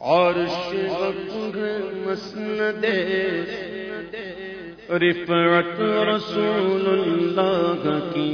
عرش غفر مسند رفعت رسول اللہ کی،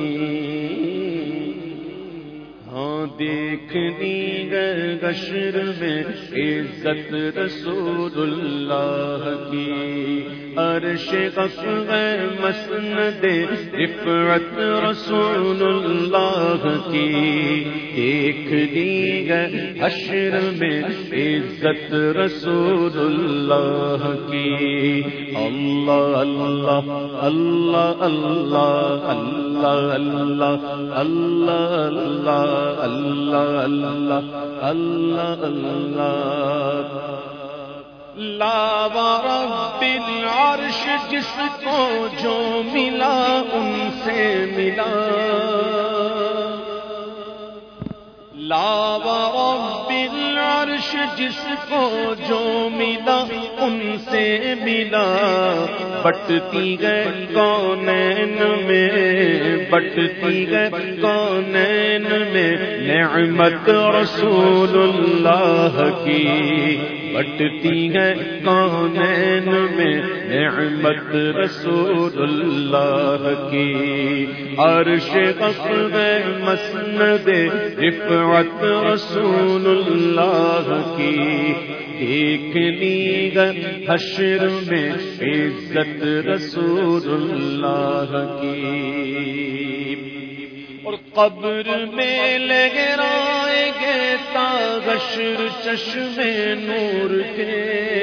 ہاں دیکھنی گئے گشر میں عزت رسول اللہ کی، عرش غفر مسند رفعت رسول اللہ کی، دیکھنی گئے حشر میں عزت رسول اللہ کی، اللہ اللہ اللہ اللہ اللہ اللہ اللہ اللہ اللہ اللہ اللہ لا ورب العرش جس کو جو ملا ان سے ملا، لا ورب العرش جس کو جو ملا ان سے ملا، بٹتی گئے کونین میں، بٹتی گئے کونین میں نعمت رسول اللہ کی، بٹتی ہے کونین میں نعمت رسول اللہ کی، عرش غفر مسند رفعت رسول اللہ کی، دیکھنی گئے حشر میں عزت رسول اللہ کی، اور قبر میں لہرائیں گے تاغشر چشم نور کے،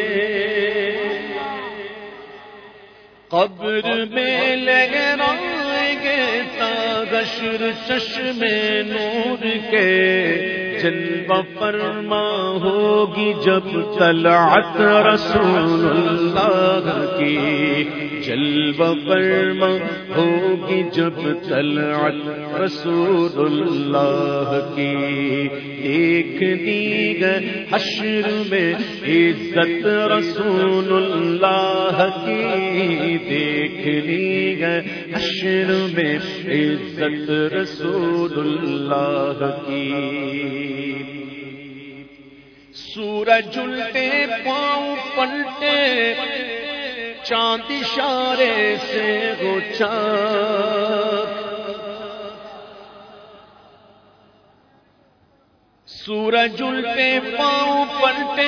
قبر میں لہرائیں گے تاغشر چشم نور کے، جلوہ فرما ہوگی جب طلعت رسول اللہ کی، جلوہ فرما ہوگی جب طلعت رسول اللہ کی، دیکھنی گئے حشر میں عزت رسول اللہ کی، دیکھنی گئے حشر میں عزت رسول اللہ کی، سورج الٹے پاؤں پلٹے چاند اشارے سے وہ چاک، سورج الٹے پاؤں پلٹے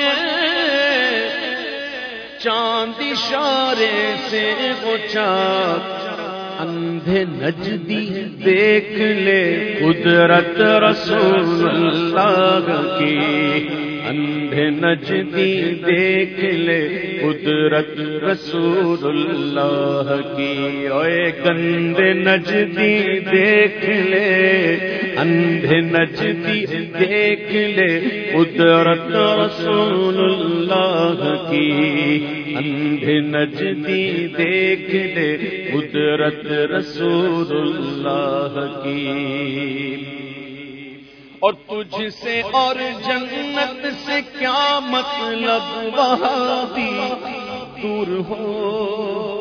چاند اشارے سے وہ چاک، اندھے نجدی دیکھ لے قدرت رسول اللہ کی، اندھے نجدی دیکھ لے قدرت رسول اللہ کی، اوے گندے نجدی دیکھ لے، اندھے نجدی دیکھ لے قدرت رسول اللہ کی، اندھے نجدی دیکھ لے قدرت رسول اللہ کی، اور تجھ سے اور جنت سے کیا مطلب وہابی دور ہو،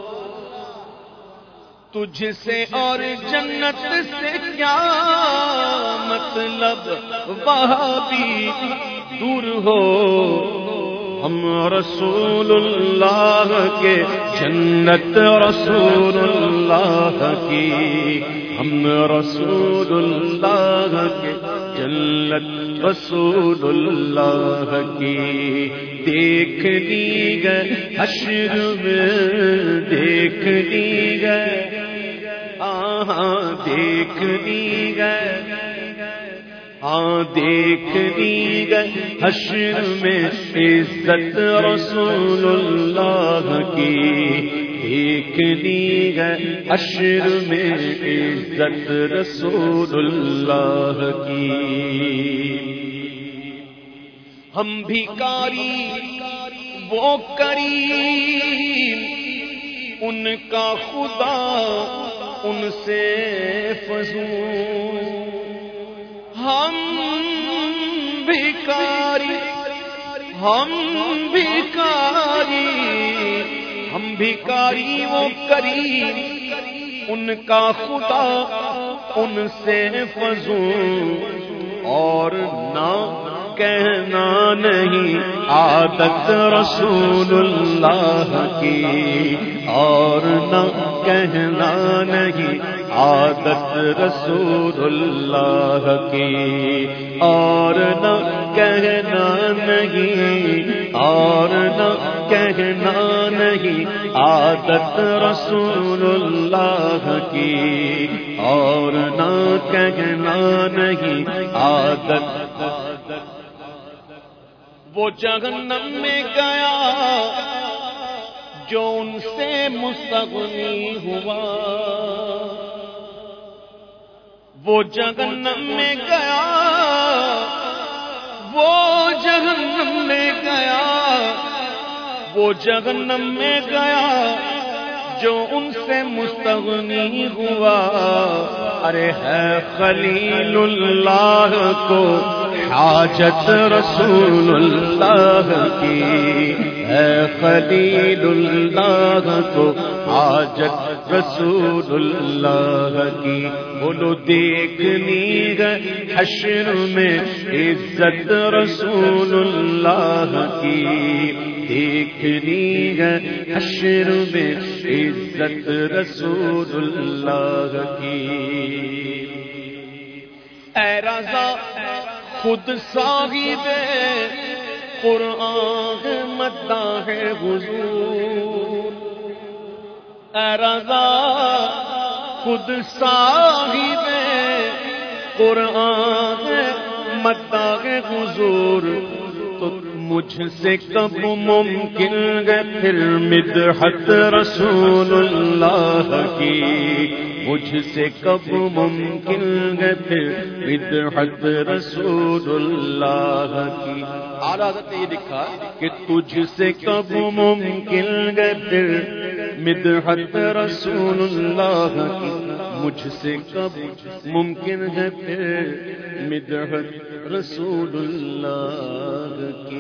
تجھ سے اور جنت سے کیا مطلب وہابی دور ہو، ہم رسول اللہ کے جنت رسول اللہ کی، ہم رسول اللہ کے جنت رسول اللہ کی، دیکھنی گئے حشر میں، دیکھنی گئے دیکھنی گئے، ہاں دیکھنی گئے حشر میں عزت رسول اللہ کی، دیکھنی گئے حشر میں عزت رسول اللہ کی، ہم بھکاری وہ کریم ان کا خدا ان سے فزوں، ہم بھکاری ہم بھکاری ہم بھکاری وہ کریم ان کا خدا ان سے فزوں، اور نہ کہنا نہیں عادت رسول اللہ کی، اور نہ کہنا نہیں عادت رسول اللہ کی، اور نہ کہنا نہیں، اور نہ کہنا نہیں عادت رسول اللہ کی، اور نہ کہنا نہیں عادت۔ وہ جہنم میں گیا جو ان سے مستغنی ہوا، وہ جہنم میں گیا، وہ جہنم میں گیا، وہ جہنم میں گیا جو ان سے مستغنی ہوا۔ ارے ہے خلیل اللہ کو حاجت رسول اللہ کی، ہے خلیل اللہ کو حاجت رسول اللہ کی۔ بولو دیکھنی ہے حشر میں عزت رسول اللہ کی، دیکھنی ہے حشر میں عزت رسول اللہ کی۔ اے رضا خود صاحب قرآن مداح حضور، اے رضا خود صاحب قرآن مداح حضور، تو مجھ سے کب ممکن ہے پھر مدحت رسول اللہ کی، مجھ سے کب ممکن ہے پھر مدحت رسول اللہ کی۔ اعلیٰ حضرت نے یہ لکھا کہ تجھ سے کب ممکن ہے پھر مدحت رسول اللہ کی، مجھ سے کب ممکن ہے پھر مدحت رسول اللہ کی۔